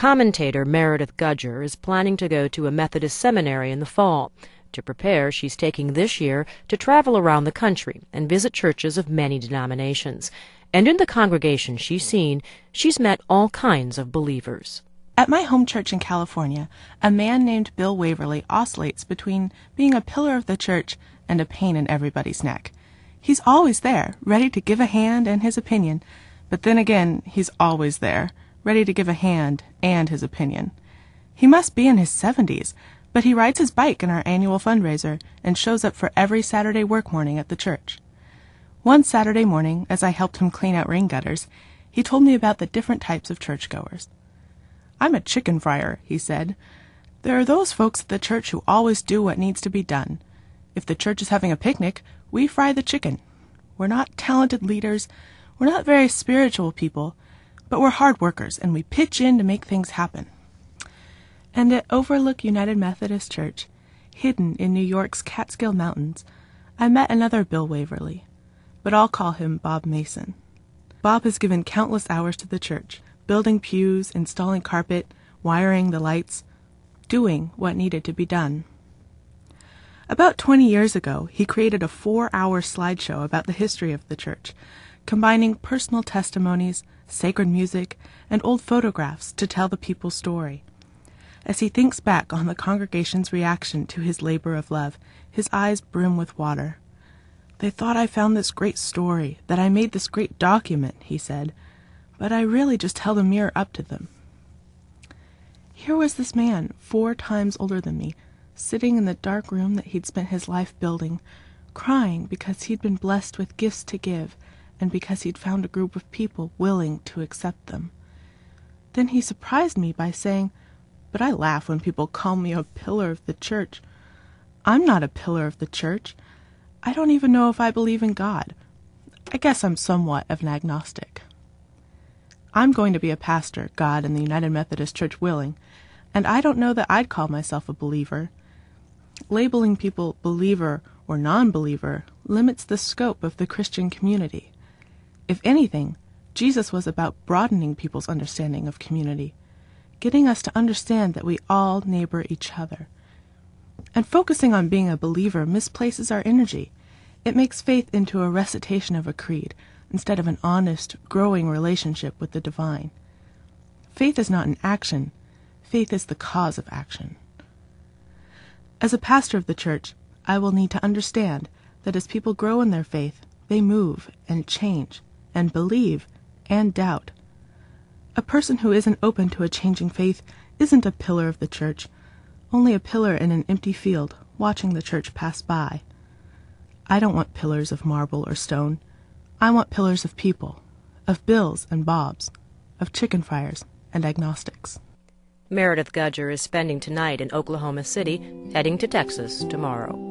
Commentator Meredith Gudger is planning to go to a Methodist seminary in the fall. To prepare, she's taking this year to travel around the country and visit churches of many denominations. And in the congregation she's seen, she's met all kinds of believers. At my home church in California, a man named Bill Waverly oscillates between being a pillar of the church and a pain in everybody's neck. He's always there, ready to give a hand and his opinion, but then again, he's always there, ready to give a hand and his opinion. He must be in his 70s, but he rides his bike in our annual fundraiser and shows up for every Saturday work morning at the church. One Saturday morning, as I helped him clean out rain gutters, he told me about the different types of churchgoers. "I'm a chicken fryer," he said. "There are those folks at the church who always do what needs to be done. If the church is having a picnic, we fry the chicken. We're not talented leaders, we're not very spiritual people, but we're hard workers, and we pitch in to make things happen." And at Overlook United Methodist Church, hidden in New York's Catskill Mountains, I met another Bill Waverly, but I'll call him Bob Mason. Bob has given countless hours to the church, building pews, installing carpet, wiring the lights, doing what needed to be done. About 20 years ago, he created a 4-hour slideshow about the history of the church, combining personal testimonies, sacred music, and old photographs to tell the people's story. As he thinks back on the congregation's reaction to his labor of love, his eyes brim with water. "They thought I found this great story, that I made this great document," he said, "but I really just held a mirror up to them." Here was this man, 4 times older than me, sitting in the dark room that he'd spent his life building, crying because he'd been blessed with gifts to give, and because he'd found a group of people willing to accept them. Then he surprised me by saying, "But I laugh when people call me a pillar of the church. I'm not a pillar of the church. I don't even know if I believe in God. I guess I'm somewhat of an agnostic. I'm going to be a pastor, God and the United Methodist Church willing, and I don't know that I'd call myself a believer. Labeling people believer or non-believer limits the scope of the Christian community. If anything, Jesus was about broadening people's understanding of community, getting us to understand that we all neighbor each other. And focusing on being a believer misplaces our energy. It makes faith into a recitation of a creed instead of an honest, growing relationship with the divine. Faith is not an action. Faith is the cause of action. As a pastor of the church, I will need to understand that as people grow in their faith, they move and change and believe and doubt. A person who isn't open to a changing faith isn't a pillar of the church, only a pillar in an empty field watching the church pass by. I don't want pillars of marble or stone. I want pillars of people, of Bills and Bobs, of chicken fryers and agnostics. Meredith Gudger is spending tonight in Oklahoma City, heading to Texas tomorrow.